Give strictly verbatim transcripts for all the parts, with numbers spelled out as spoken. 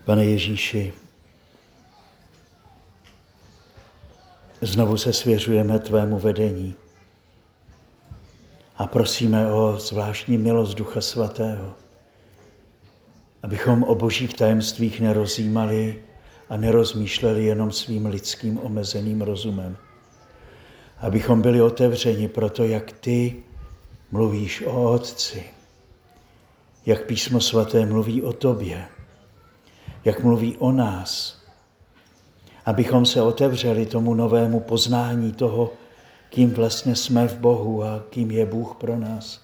Pane Ježíši, znovu se svěřujeme tvému vedení a prosíme o zvláštní milost Ducha Svatého, abychom o božích tajemstvích nerozjímali a nerozmýšleli jenom svým lidským omezeným rozumem. Abychom byli otevřeni pro to, jak ty mluvíš o Otci, jak Písmo Svaté mluví o tobě, jak mluví o nás. Abychom se otevřeli tomu novému poznání toho, kým vlastně jsme v Bohu a kým je Bůh pro nás.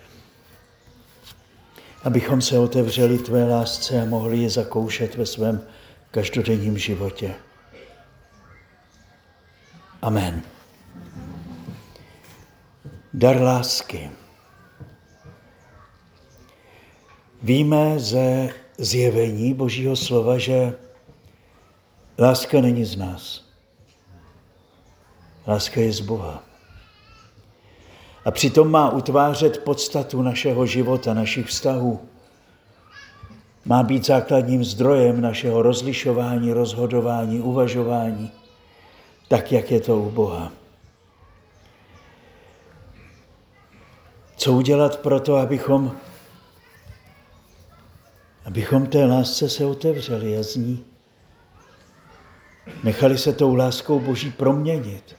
Abychom se otevřeli tvé lásce a mohli je zakoušet ve svém každodenním životě. Amen. Dar lásky. Víme ze zjevení Božího slova, že láska není z nás. Láska je z Boha. A přitom má utvářet podstatu našeho života, našich vztahů. Má být základním zdrojem našeho rozlišování, rozhodování, uvažování, tak, jak je to u Boha. Co udělat pro to, abychom, abychom té lásce se otevřeli a z ní nechali se tou láskou Boží proměnit.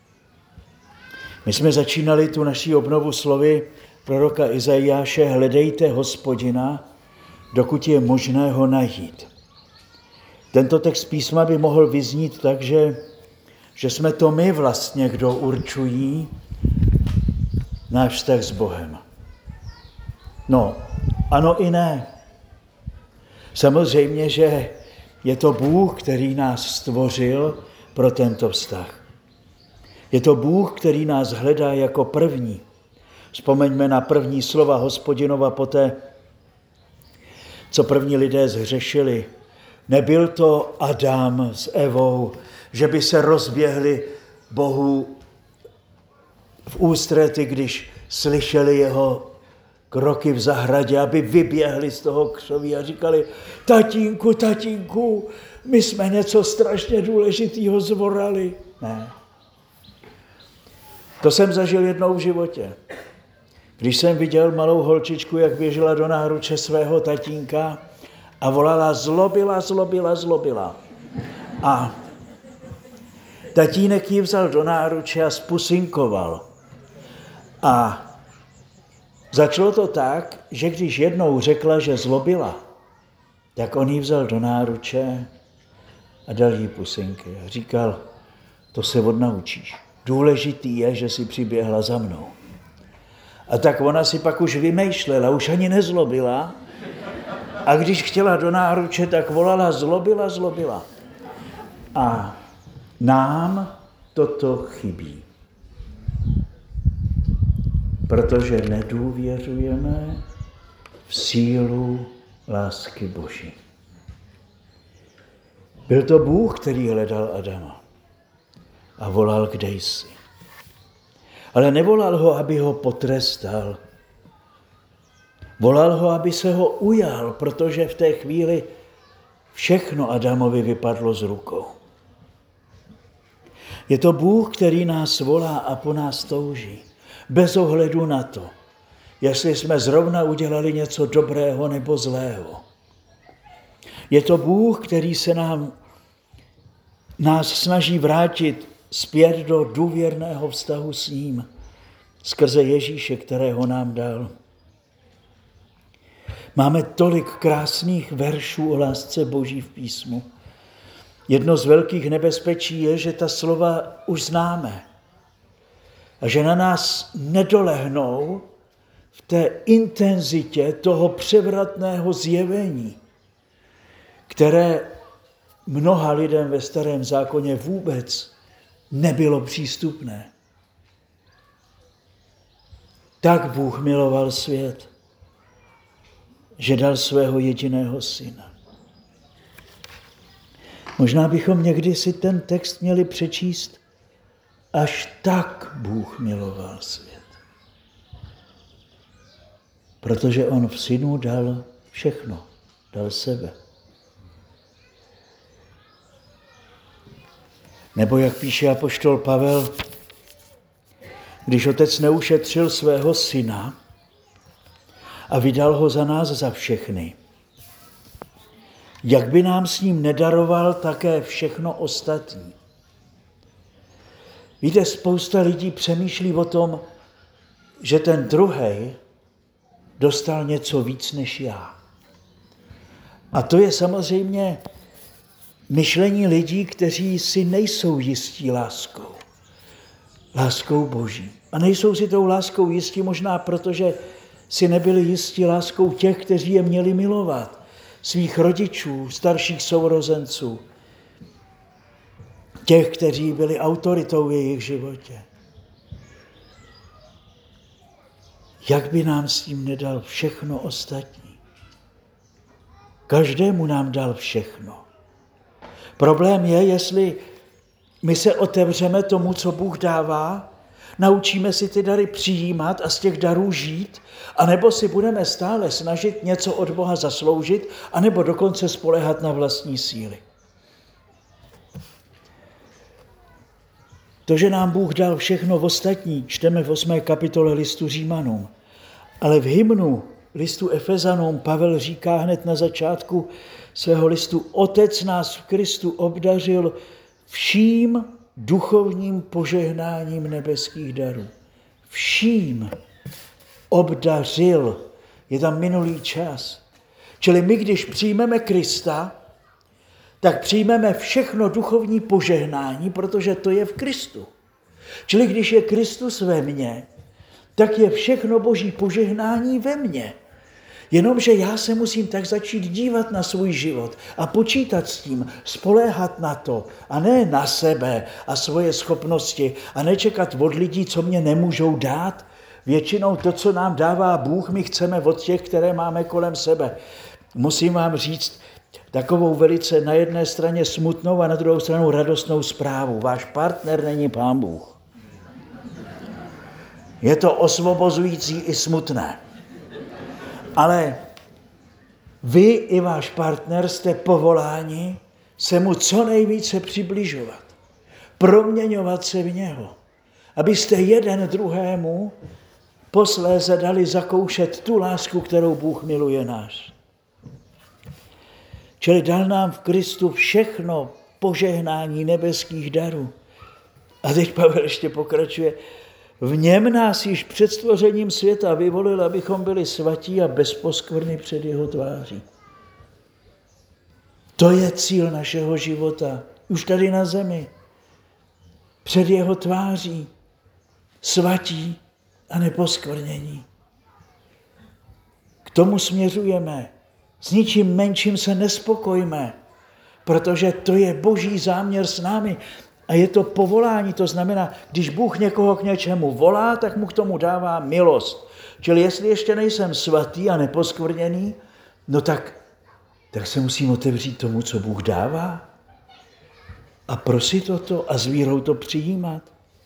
My jsme začínali tu naší obnovu slovy proroka Izajáše: hledejte Hospodina, dokud je možné ho najít. Tento text písma by mohl vyznít tak, že, že jsme to my vlastně, kdo určují náš vztah s Bohem. No, ano i ne. Samozřejmě, že je to Bůh, který nás stvořil pro tento vztah. Je to Bůh, který nás hledá jako první. Vzpomeňme na první slova Hospodinova poté, co první lidé zhřešili. Nebyl to Adam s Evou, že by se rozběhli Bohu v ústrety, když slyšeli jeho kroky v zahradě, aby vyběhli z toho křoví a říkali: tatínku, tatínku, my jsme něco strašně důležitého zvorali. Ne. To jsem zažil jednou v životě. Když jsem viděl malou holčičku, jak běžela do náruče svého tatínka a volala: zlobila, zlobila, zlobila. A tatínek ji vzal do náruče a spusinkoval. A začalo to tak, že když jednou řekla, že zlobila, tak on ji vzal do náruče a dal jí pusinky. A říkal: to se odnaučíš. Důležitý je, že si přiběhla za mnou. A tak ona si pak už vymýšlela, už ani nezlobila. A když chtěla do náruče, tak volala: zlobila, zlobila. A nám toto chybí. Protože nedůvěřujeme v sílu lásky Boží. Byl to Bůh, který hledal Adama a volal: kde jsi? Ale nevolal ho, aby ho potrestal. Volal ho, aby se ho ujal, protože v té chvíli všechno Adamovi vypadlo z rukou. Je to Bůh, který nás volá a po nás touží. Bez ohledu na to, jestli jsme zrovna udělali něco dobrého nebo zlého. Je to Bůh, který se nám, nás snaží vrátit zpět do důvěrného vztahu s ním, skrze Ježíše, kterého nám dal. Máme tolik krásných veršů o lásce Boží v písmu. Jedno z velkých nebezpečí je, že ta slova už známe a že na nás nedolehnou v té intenzitě toho převratného zjevení, které mnoha lidem ve Starém zákoně vůbec nebylo přístupné. Tak Bůh miloval svět, že dal svého jediného syna. Možná bychom někdy si ten text měli přečíst: až tak Bůh miloval svět. Protože on v synu dal všechno, dal sebe. Nebo jak píše apoštol Pavel, když otec neušetřil svého syna a vydal ho za nás za všechny, jak by nám s ním nedaroval také všechno ostatní. Víte, spousta lidí přemýšlí o tom, že ten druhej dostal něco víc než já. A to je samozřejmě myšlení lidí, kteří si nejsou jistí láskou. Láskou Boží. A nejsou si tou láskou jistí možná proto, že si nebyli jistí láskou těch, kteří je měli milovat. Svých rodičů, starších sourozenců. Těch, kteří byli autoritou v jejich životě. Jak by nám s tím nedal všechno ostatní? Každému nám dal všechno. Problém je, jestli my se otevřeme tomu, co Bůh dává, naučíme si ty dary přijímat a z těch darů žít, anebo si budeme stále snažit něco od Boha zasloužit, anebo dokonce spoléhat na vlastní síly. To, že nám Bůh dal všechno v ostatní, čteme v osmé kapitole listu Římanům. Ale v hymnu listu Efezanům Pavel říká hned na začátku svého listu: Otec nás v Kristu obdařil vším duchovním požehnáním nebeských darů. Vším obdařil. Je tam minulý čas. Čili my, když přijmeme Krista, tak přijmeme všechno duchovní požehnání, protože to je v Kristu. Čili když je Kristus ve mně, tak je všechno Boží požehnání ve mně. Jenomže já se musím tak začít dívat na svůj život a počítat s tím, spoléhat na to a ne na sebe a svoje schopnosti a nečekat od lidí, co mě nemůžou dát. Většinou to, co nám dává Bůh, my chceme od těch, které máme kolem sebe. Musím vám říct takovou velice na jedné straně smutnou a na druhou stranu radostnou zprávu. Váš partner není Pán Bůh. Je to osvobozující i smutné. Ale vy i váš partner jste povoláni se mu co nejvíce přibližovat. Proměňovat se v něho. Abyste jeden druhému posléze dali zakoušet tu lásku, kterou Bůh miluje nás. Čili dal nám v Kristu všechno požehnání nebeských darů. A teď Pavel ještě pokračuje. V něm nás již před stvořením světa vyvolil, abychom byli svatí a bez poskvrny před jeho tváří. To je cíl našeho života. Už tady na zemi. Před jeho tváří. Svatí a neposkvrnění. K tomu směřujeme. S ničím menším se nespokojíme, protože to je Boží záměr s námi. A je to povolání, to znamená, když Bůh někoho k něčemu volá, tak mu k tomu dává milost. Čili jestli ještě nejsem svatý a neposkvrněný, no tak, tak se musím otevřít tomu, co Bůh dává a prosit o to a s vírou to přijímat.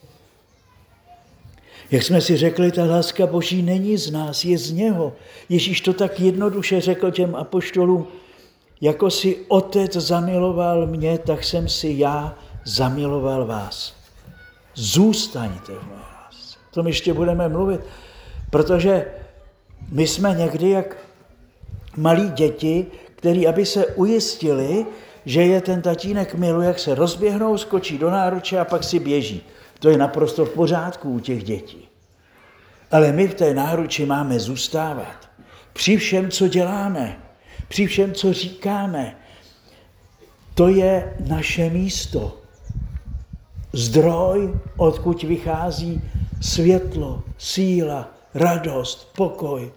Jak jsme si řekli, ta láska Boží není z nás, je z něho. Ježíš to tak jednoduše řekl těm apoštolům, jako si otec zamiloval mě, tak jsem si já zamiloval vás. Zůstaňte v mé lásce. O tom ještě budeme mluvit, protože my jsme někdy jak malí děti, kteří, aby se ujistili, že je ten tatínek miluje, jak se rozběhnou, skočí do náruče a pak si běží. To je naprosto v pořádku u těch dětí. Ale my v té náruči máme zůstávat. Při všem, co děláme, při všem, co říkáme, to je naše místo. Zdroj, odkud vychází světlo, síla, radost, pokoj.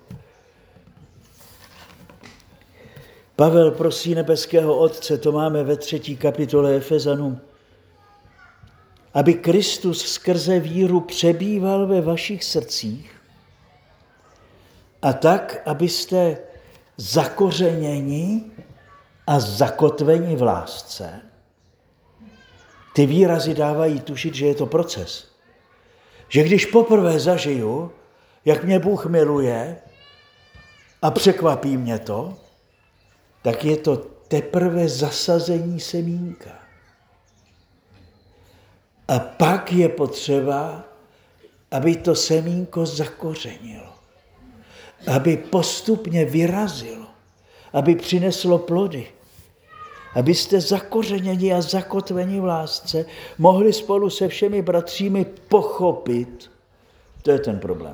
Pavel prosí nebeského Otce, to máme ve třetí kapitole Efezanům, aby Kristus skrze víru přebýval ve vašich srdcích a tak, abyste zakořeněni a zakotveni v lásce. Ty výrazy dávají tušit, že je to proces. Že když poprvé zažiju, jak mě Bůh miluje a překvapí mě to, tak je to teprve zasazení semínka. A pak je potřeba, aby to semínko zakořenilo, aby postupně vyrazilo, aby přineslo plody, abyste zakořeněni a zakotveni v lásce mohli spolu se všemi bratřími pochopit. To je ten problém.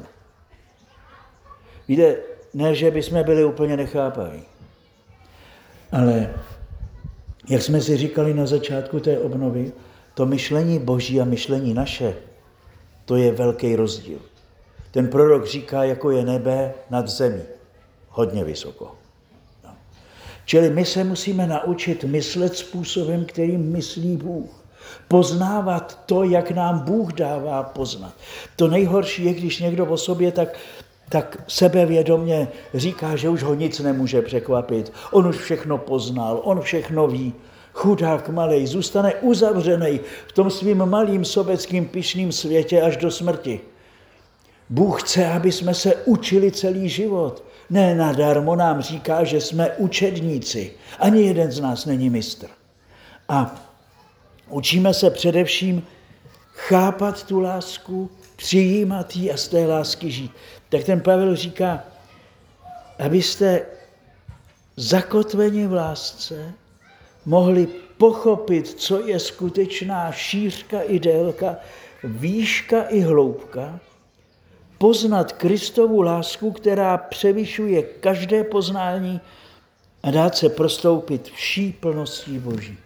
Víte, ne, že bychom byli úplně nechápaví, ale jak jsme si říkali na začátku té obnovy, to myšlení Boží a myšlení naše, to je velký rozdíl. Ten prorok říká, jako je nebe nad zemí. Hodně vysoko. No. Čili my se musíme naučit myslet způsobem, kterým myslí Bůh. Poznávat to, jak nám Bůh dává poznat. To nejhorší je, když někdo o sobě tak, tak sebevědomě říká, že už ho nic nemůže překvapit. On už všechno poznal, on všechno ví. Chudák malej, zůstane uzavřený v tom svým malým sobeckým pyšným světě až do smrti. Bůh chce, aby jsme se učili celý život. Ne nadarmo nám říká, že jsme učedníci. Ani jeden z nás není mistr. A učíme se především chápat tu lásku, přijímat ji a z té lásky žít. Tak ten Pavel říká, abyste zakotveni v lásce mohli pochopit, co je skutečná šířka i délka, výška i hloubka, poznat Kristovu lásku, která převyšuje každé poznání a dát se prostoupit vší plností Boží.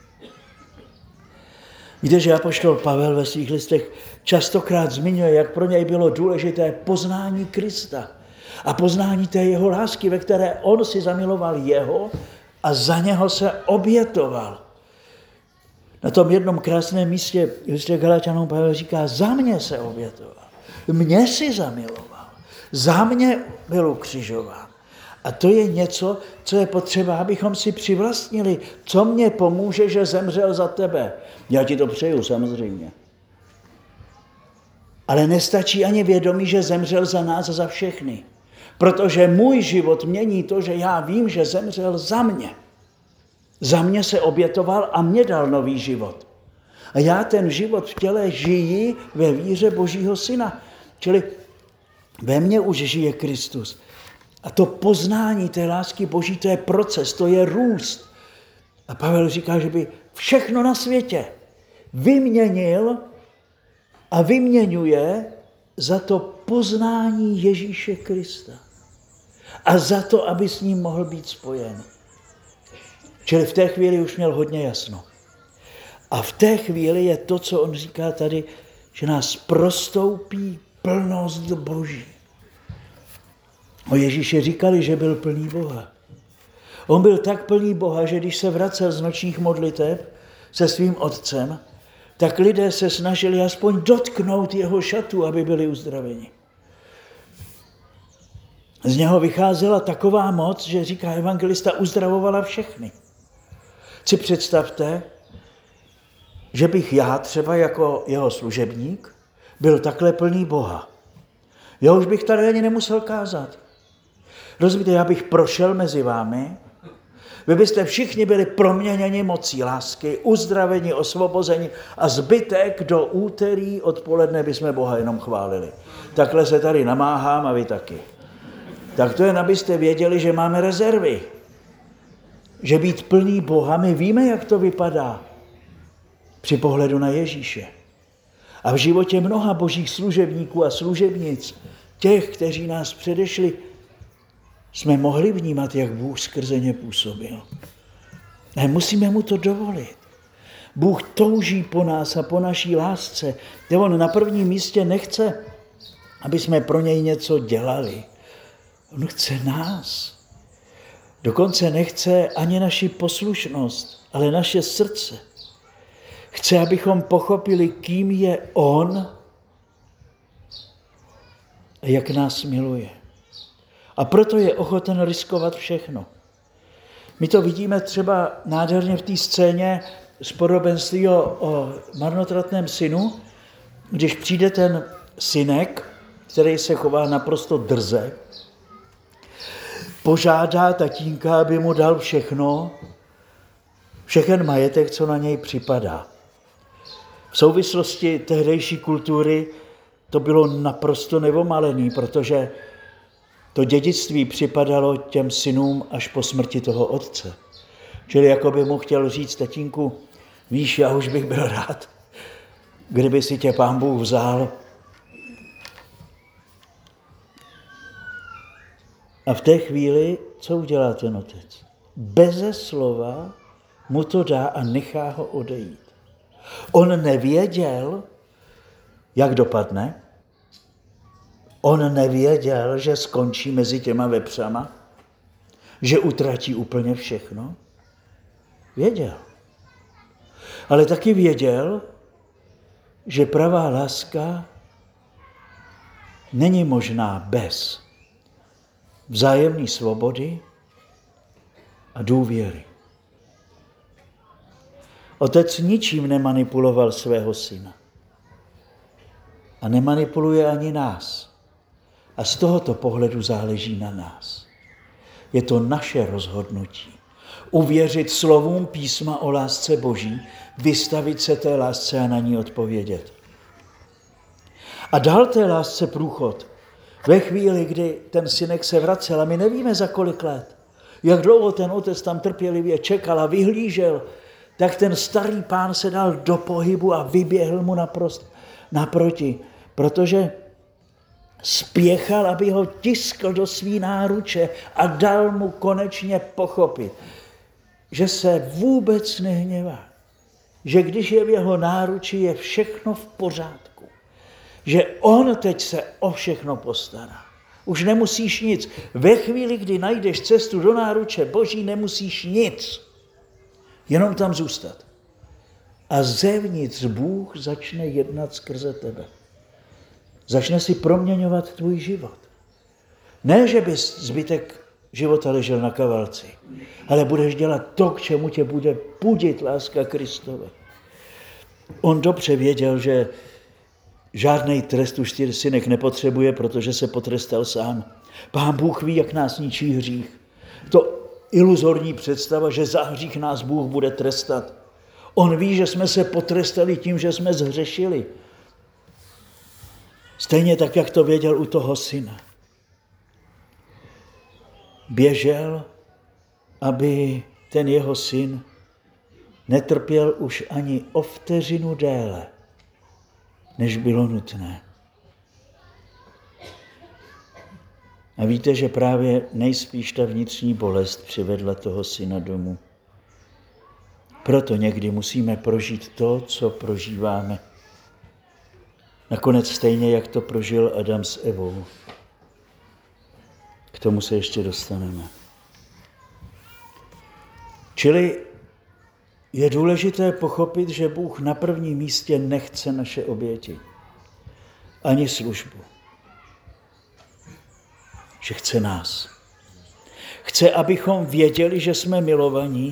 Víte, že apoštol Pavel ve svých listech častokrát zmiňuje, jak pro něj bylo důležité poznání Krista a poznání té jeho lásky, ve které on si zamiloval jeho a za něho se obětoval. Na tom jednom krásném místě v listě Galaťanům Pavel říká, za mě se obětoval, mě si zamiloval, za mě byl ukřižován. A to je něco, co je potřeba, abychom si přivlastnili, co mě pomůže, že zemřel za tebe. Já ti to přeju, samozřejmě. Ale nestačí ani vědomí, že zemřel za nás a za všechny. Protože můj život mění to, že já vím, že zemřel za mě. Za mě se obětoval a mě dal nový život. A já ten život v těle žiji ve víře Božího Syna. Čili ve mně už žije Kristus. A to poznání té lásky Boží, to je proces, to je růst. A Pavel říká, že by všechno na světě vyměnil a vyměňuje za to poznání Ježíše Krista. A za to, aby s ním mohl být spojen. Čili v té chvíli už měl hodně jasno. A v té chvíli je to, co on říká tady, že nás prostoupí plnost Boží. O Ježíši říkali, že byl plný Boha. On byl tak plný Boha, že když se vracel z nočních modliteb se svým otcem, tak lidé se snažili aspoň dotknout jeho šatu, aby byli uzdraveni. Z něho vycházela taková moc, že říká evangelista, uzdravovala všechny. Si představte, že bych já třeba jako jeho služebník byl takhle plný Boha. Já už bych tady ani nemusel kázat. Rozumíte, já bych prošel mezi vámi, vy byste všichni byli proměněni mocí lásky, uzdraveni, osvobozeni a zbytek do úterý odpoledne bychom Boha jenom chválili. Takhle se tady namáhám a vy taky. Tak to jen abyste věděli, že máme rezervy. Že být plný Boha, my víme, jak to vypadá při pohledu na Ježíše. A v životě mnoha božích služebníků a služebnic, těch, kteří nás předešli, jsme mohli vnímat, jak Bůh skrze ně působil. A musíme mu to dovolit. Bůh touží po nás a po naší lásce. On na prvním místě nechce, aby jsme pro něj něco dělali. On chce nás. Dokonce nechce ani naši poslušnost, ale naše srdce. Chce, abychom pochopili, kým je on a jak nás miluje. A proto je ochoten riskovat všechno. My to vidíme třeba nádherně v té scéně z podobenství o, o marnotratném synu, když přijde ten synek, který se chová naprosto drze, požádá tatínka, aby mu dal všechno, všechen majetek, co na něj připadá. V souvislosti tehdejší kultury to bylo naprosto nevomalený, protože to dědictví připadalo těm synům až po smrti toho otce. Čili jako by mu chtěl říct: tatínku, víš, já už bych byl rád, kdyby si tě Pán Bůh vzal. A v té chvíli, co udělá ten otec? Beze slova mu to dá a nechá ho odejít. On nevěděl, jak dopadne. On nevěděl, že skončí mezi těma vepřama, že utratí úplně všechno. Věděl. Ale taky věděl, že pravá láska není možná bez vzájemné svobody a důvěry. Otec ničím nemanipuloval svého syna. A nemanipuluje ani nás. A z tohoto pohledu záleží na nás. Je to naše rozhodnutí. Uvěřit slovům písma o lásce Boží, vystavit se té lásce a na ní odpovědět. A dal té lásce průchod. Ve chvíli, kdy ten synek se vracel, a my nevíme za kolik let, jak dlouho ten otec tam trpělivě čekal a vyhlížel, tak ten starý pán se dal do pohybu a vyběhl mu naprost naproti, protože spěchal, aby ho tiskl do svý náruče a dal mu konečně pochopit, že se vůbec nehněvá, že když je v jeho náruči, je všechno v pořádku, že on teď se o všechno postará. Už nemusíš nic. Ve chvíli, kdy najdeš cestu do náruče Boží, nemusíš nic. Jenom tam zůstat. A zevnitř Bůh začne jednat skrze tebe. Začne si proměňovat tvůj život. Ne, že bys zbytek života ležel na kavalci, ale budeš dělat to, k čemu tě bude budit láska Kristova. On dobře věděl, že žádnej trest už ty synek nepotřebuje, protože se potrestal sám. Pán Bůh ví, jak nás ničí hřích. To iluzorní představa, že za hřích nás Bůh bude trestat. On ví, že jsme se potrestali tím, že jsme zhřešili. Stejně tak, jak to věděl u toho syna. Běžel, aby ten jeho syn netrpěl už ani o vteřinu déle, než bylo nutné. A víte, že právě nejspíš ta vnitřní bolest přivedla toho syna domů. Proto někdy musíme prožít to, co prožíváme. Nakonec stejně, jak to prožil Adam s Evou. K tomu se ještě dostaneme. Čili je důležité pochopit, že Bůh na prvním místě nechce naše oběti, ani službu. Že chce nás. Chce, abychom věděli, že jsme milovaní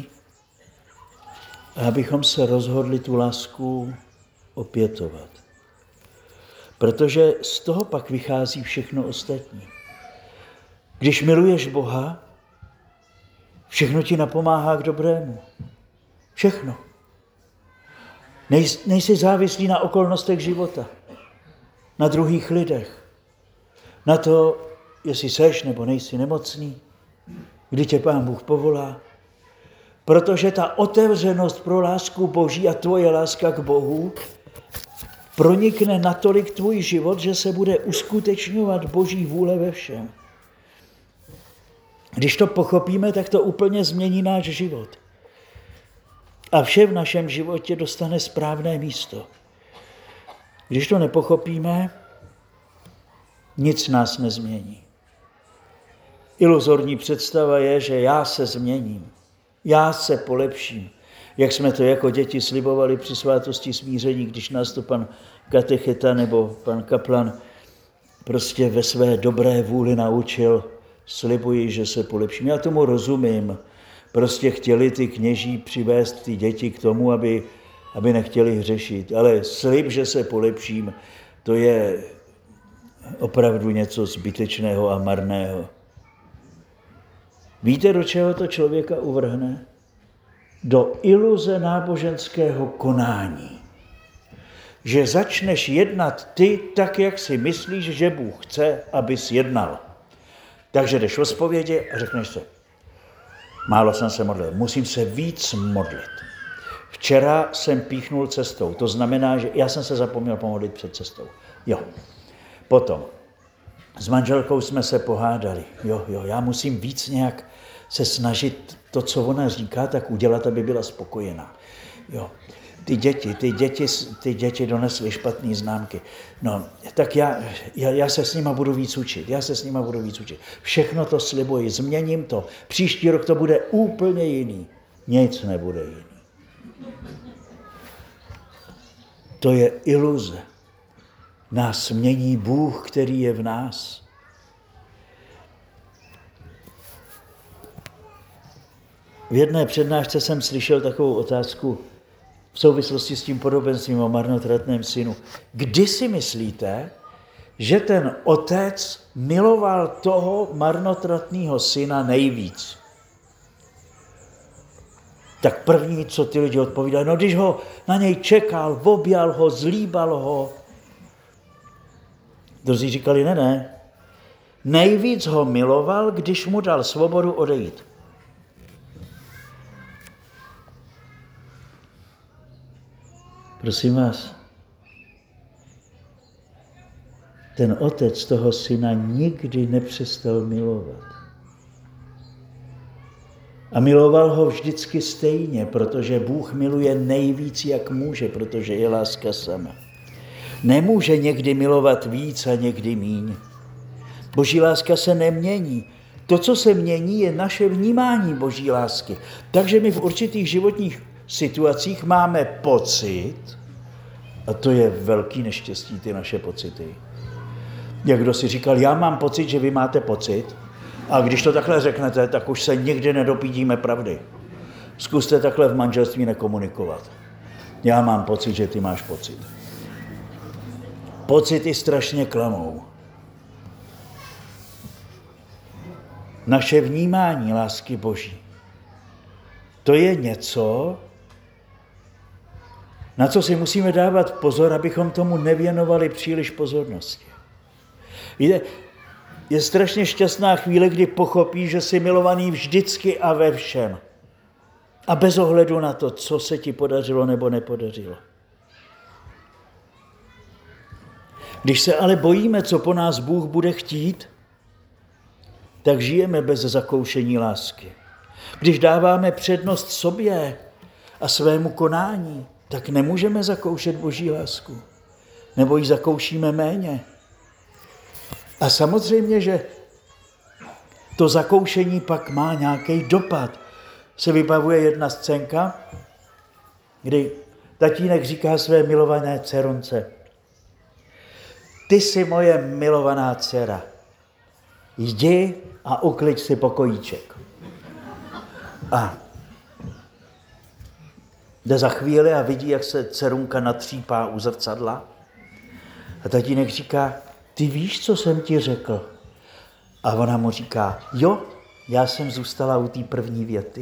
a abychom se rozhodli tu lásku opětovat. Protože z toho pak vychází všechno ostatní. Když miluješ Boha, všechno ti napomáhá k dobrému. Všechno. Nej, nejsi závislý na okolnostech života, na druhých lidech, na to, jestli seš nebo nejsi nemocný, kdy tě Pán Bůh povolá. Protože ta otevřenost pro lásku Boží a tvoje láska k Bohu pronikne natolik tvůj život, že se bude uskutečňovat Boží vůle ve všem. Když to pochopíme, tak to úplně změní náš život. A vše v našem životě dostane správné místo. Když to nepochopíme, nic nás nezmění. Iluzorní představa je, že já se změním, já se polepším. Jak jsme to jako děti slibovali při svátosti smíření, když nás to pan katecheta nebo pan kaplan prostě ve své dobré vůli naučil, slibuji, že se polepším. Já tomu rozumím. Prostě chtěli ty kněží přivést ty děti k tomu, aby, aby nechtěli hřešit. Ale slib, že se polepším, to je opravdu něco zbytečného a marného. Víte, do čeho to člověka uvrhne? Do iluze náboženského konání. že začneš jednat ty tak, jak si myslíš, že Bůh chce, abys jednal. Takže jdeš o zpovědi a řekneš se, málo jsem se modlil, musím se víc modlit. Včera jsem píchnul cestou, to znamená, že já jsem se zapomněl pomodlit před cestou. Jo. Potom, s manželkou jsme se pohádali. Jo, jo, já musím víc nějak se snažit to, co ona říká, tak udělat, aby byla spokojená. Jo. Ty děti, ty děti, ty děti donesly špatné známky. No, tak já, já, já se s nima budu víc učit, já se s nima budu víc učit. Všechno to slibuji, změním to. Příští rok to bude úplně jiný. Nic nebude jiný. To je iluze. Nás mění Bůh, který je v nás. V jedné přednášce jsem slyšel takovou otázku v souvislosti s tím podobenstvím o marnotratném synu. Kdy si myslíte, že ten otec miloval toho marnotratného syna nejvíc? Tak první, co ty lidi odpovídali, no když ho na něj čekal, objal ho, zlíbal ho. Druzí říkali, ne, ne. Nejvíc ho miloval, když mu dal svobodu odejít. Prosím vás, ten otec toho syna nikdy nepřestal milovat. A miloval ho vždycky stejně, protože Bůh miluje nejvíc, jak může, protože je láska sama. Nemůže někdy milovat víc a někdy míň. Boží láska se nemění. To, co se mění, je naše vnímání Boží lásky. Takže my v určitých životních situacích máme pocit, a to je velký neštěstí, ty naše pocity. Jak kdo si říkal, já mám pocit, že vy máte pocit, a když to takhle řeknete, tak už se nikdy nedopídíme pravdy. Zkuste takhle v manželství nekomunikovat. Já mám pocit, že ty máš pocit. Pocity strašně klamou. Naše vnímání lásky Boží. To je něco, na co si musíme dávat pozor, abychom tomu nevěnovali příliš pozornosti. Víte, je strašně šťastná chvíle, kdy pochopí, že jsi milovaný vždycky a ve všem. A bez ohledu na to, co se ti podařilo nebo nepodařilo. Když se ale bojíme, co po nás Bůh bude chtít, tak žijeme bez zakoušení lásky. Když dáváme přednost sobě a svému konání, tak nemůžeme zakoušet Boží lásku. Nebo ji zakoušíme méně. A samozřejmě, že to zakoušení pak má nějaký dopad. Se vybavuje jedna scénka, kdy tatínek říká své milované dcerunce, ty jsi moje milovaná dcera, jdi a ukliď si pokojíček. A jde za chvíli a vidí, jak se dcerunka natřípá u zrcadla. A tatínek říká, ty víš, co jsem ti řekl? A ona mu říká, jo, já jsem zůstala u té první věty.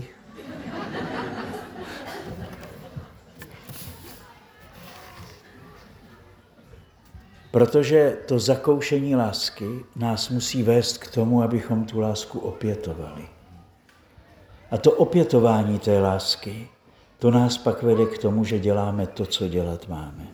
Protože to zakoušení lásky nás musí vést k tomu, abychom tu lásku opětovali. A to opětování té lásky, to nás pak vede k tomu, že děláme to, co dělat máme.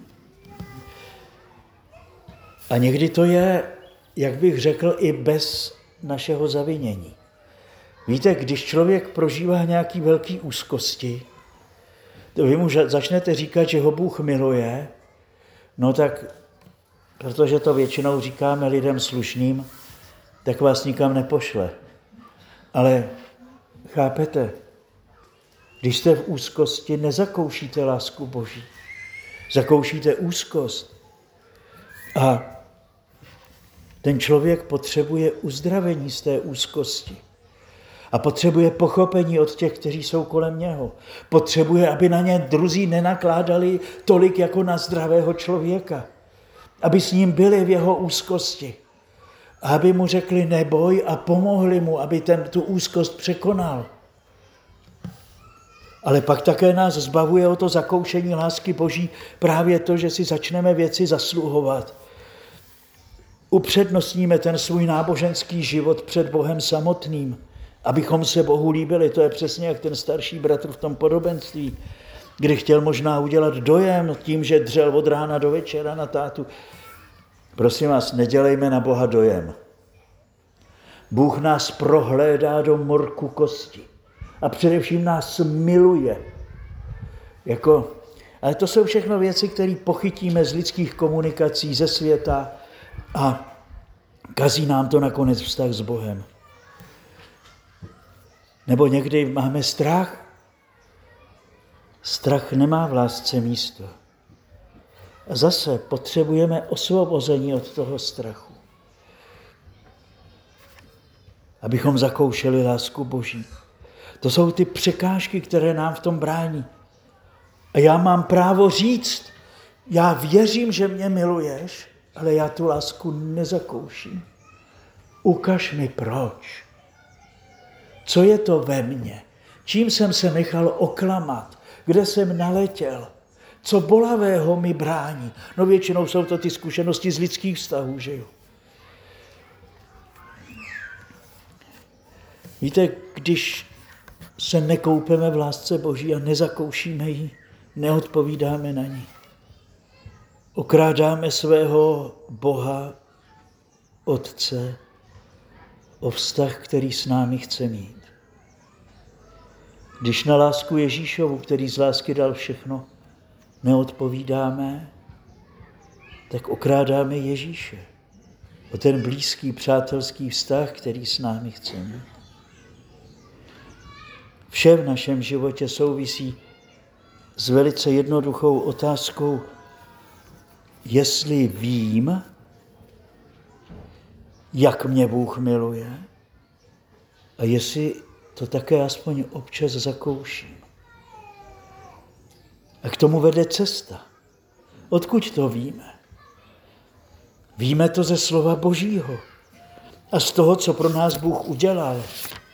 A někdy to je, jak bych řekl, i bez našeho zavinění. Víte, když člověk prožívá nějaký velký úzkosti, to vy mu začnete říkat, že ho Bůh miluje, no tak, protože to většinou říkáme lidem slušným, tak vás nikam nepošle. Ale chápete, když jste v úzkosti, nezakoušíte lásku Boží. Zakoušíte úzkost. A ten člověk potřebuje uzdravení z té úzkosti. A potřebuje pochopení od těch, kteří jsou kolem něho. Potřebuje, aby na ně druzí nenakládali tolik jako na zdravého člověka. Aby s ním byli v jeho úzkosti. A aby mu řekli neboj a pomohli mu, aby ten, tu úzkost překonal. Ale pak také nás zbavuje o to zakoušení lásky Boží právě to, že si začneme věci zasluhovat. Upřednostníme ten svůj náboženský život před Bohem samotným, abychom se Bohu líbili. To je přesně jak ten starší bratr v tom podobenství, kdy chtěl možná udělat dojem tím, že dřel od rána do večera na tátu. Prosím vás, nedělejme na Boha dojem. Bůh nás prohlédá do morku kosti a především nás miluje. Jako, ale to jsou všechno věci, které pochytíme z lidských komunikací, ze světa a kazí nám to nakonec vztah s Bohem. Nebo někdy máme strach. Strach nemá v lásce místo. A zase potřebujeme osvobození od toho strachu, abychom zakoušeli lásku Boží. To jsou ty překážky, které nám v tom brání. A já mám právo říct, já věřím, že mě miluješ, ale já tu lásku nezakouším. Ukaž mi proč. Co je to ve mně? Čím jsem se nechal oklamat? Kde jsem naletěl? Co bolavého mi brání? No většinou jsou to ty zkušenosti z lidských vztahů, že jo? Víte, když se nekoupeme v lásce Boží a nezakoušíme ji, neodpovídáme na ní. Okrádáme svého Boha, Otce, o vztah, který s námi chce mít. Když na lásku Ježíšovu, který z lásky dal všechno, neodpovídáme, tak okrádáme Ježíše o ten blízký přátelský vztah, který s námi chce mít. Vše v našem životě souvisí s velice jednoduchou otázkou, jestli vím, jak mě Bůh miluje a jestli to také aspoň občas zakouším. A k tomu vede cesta. Odkud to víme? Víme to ze slova Božího a z toho, co pro nás Bůh udělal.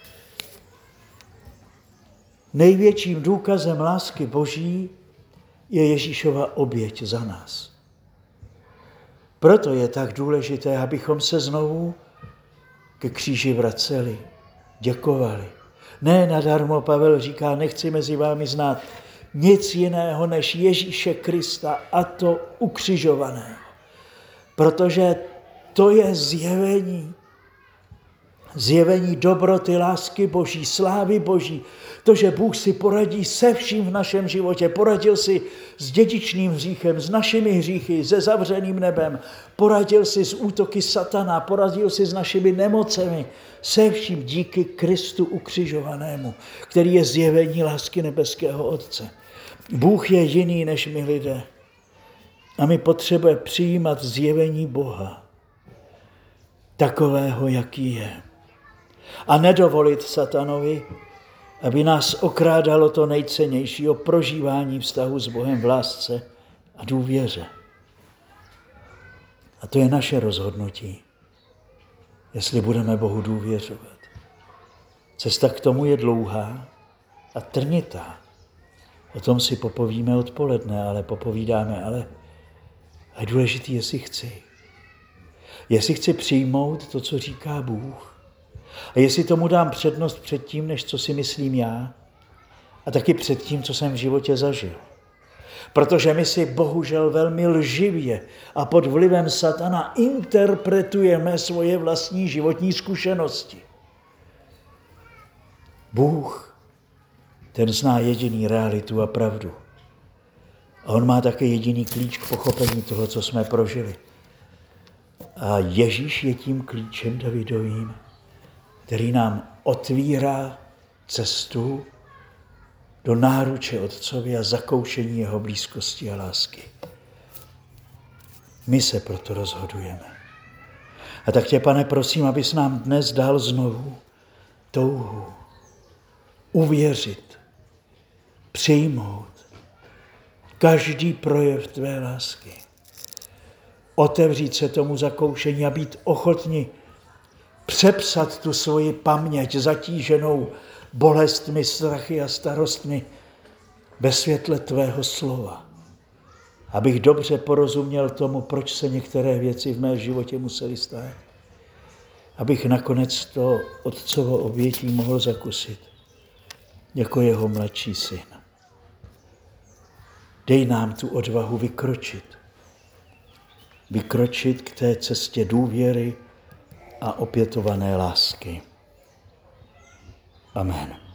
Největším důkazem lásky Boží je Ježíšova oběť za nás. Proto je tak důležité, abychom se znovu ke kříži vraceli, děkovali. Ne nadarmo Pavel říká, nechci mezi vámi znát nic jiného než Ježíše Krista a to ukřižovaného. Protože to je zjevení, zjevení dobroty, lásky Boží, slávy Boží. To, že Bůh si poradí se vším v našem životě, poradil si s dědičným hříchem, s našimi hříchy, se zavřeným nebem, poradil si s útoky satana, poradil si s našimi nemocemi, se vším díky Kristu ukřižovanému, který je zjevení lásky nebeského Otce. Bůh je jiný než my lidé a my potřebujeme přijímat zjevení Boha, takového, jaký je. A nedovolit satanovi, aby nás okrádalo to nejcennější o prožívání vztahu s Bohem v lásce a důvěře. A to je naše rozhodnutí, jestli budeme Bohu důvěřovat. Cesta k tomu je dlouhá a trnitá. O tom si popovíme odpoledne, ale popovídáme, ale je důležitý, jestli chci. Jestli chci přijmout to, co říká Bůh. A jestli tomu dám přednost před tím, než co si myslím já, a taky před tím, co jsem v životě zažil. Protože my si bohužel velmi lživě a pod vlivem satana interpretujeme svoje vlastní životní zkušenosti. Bůh, ten zná jediný realitu a pravdu. A on má také jediný klíč k pochopení toho, co jsme prožili. A Ježíš je tím klíčem Davidovým, který nám otvírá cestu do náruče Otcovi a zakoušení jeho blízkosti a lásky. My se proto rozhodujeme. A tak tě, Pane, prosím, abys nám dnes dal znovu touhu uvěřit, přijmout každý projev tvé lásky. Otevřít se tomu zakoušení a být ochotni přepsat tu svoji paměť zatíženou bolestmi, strachy a starostmi ve světle tvého slova, abych dobře porozuměl tomu, proč se některé věci v mém životě musely stát. Abych nakonec to otcovo obětí mohl zakusit jako jeho mladší syn. Dej nám tu odvahu vykročit. Vykročit k té cestě důvěry a opětované lásky. Amen.